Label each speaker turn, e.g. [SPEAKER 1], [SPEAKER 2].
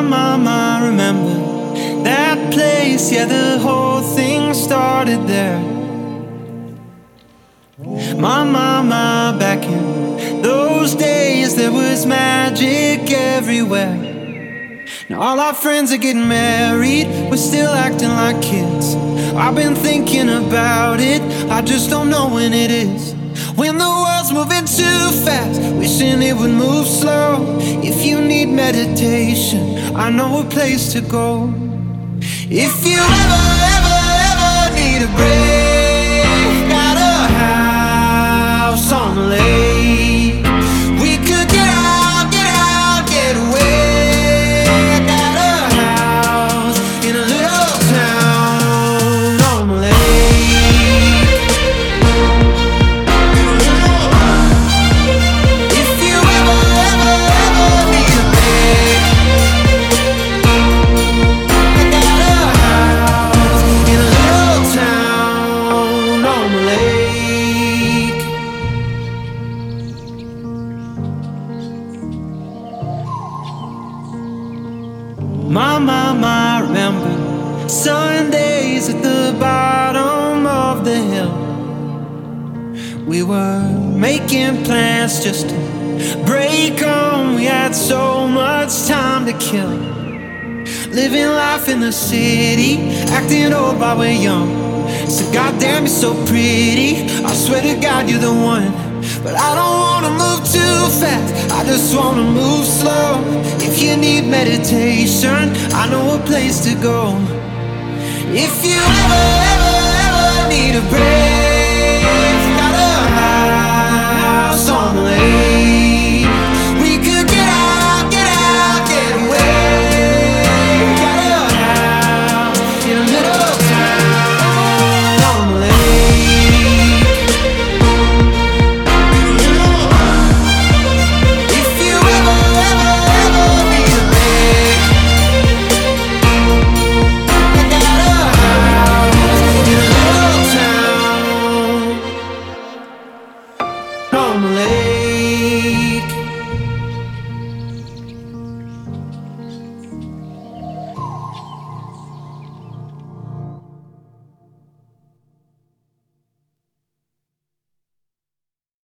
[SPEAKER 1] my, remember that place? Yeah, the whole thing started there. My, back in those days there was magic everywhere. Now all our friends are getting married, we're still acting like kids. I've been thinking about it, I just don't know when it is. When the world's moving too fast, wishing it would move slow. If you need meditation, I know a place to go. If you ever need a break, got a house on the lake. We could get out, get away. I got a house in a little town on the lake. If you ever need a break, I got a house in a little town on the lake. My, remember Sundays at the bottom of the hill. We were making plans just to break on. We had so much time to kill. Living life in the city, acting old while we're young. So goddamn, you're so pretty, I swear to God you're the one. But I don't wanna move too fast, I just wanna move slow. If you need meditation, I know a place to go. If you ever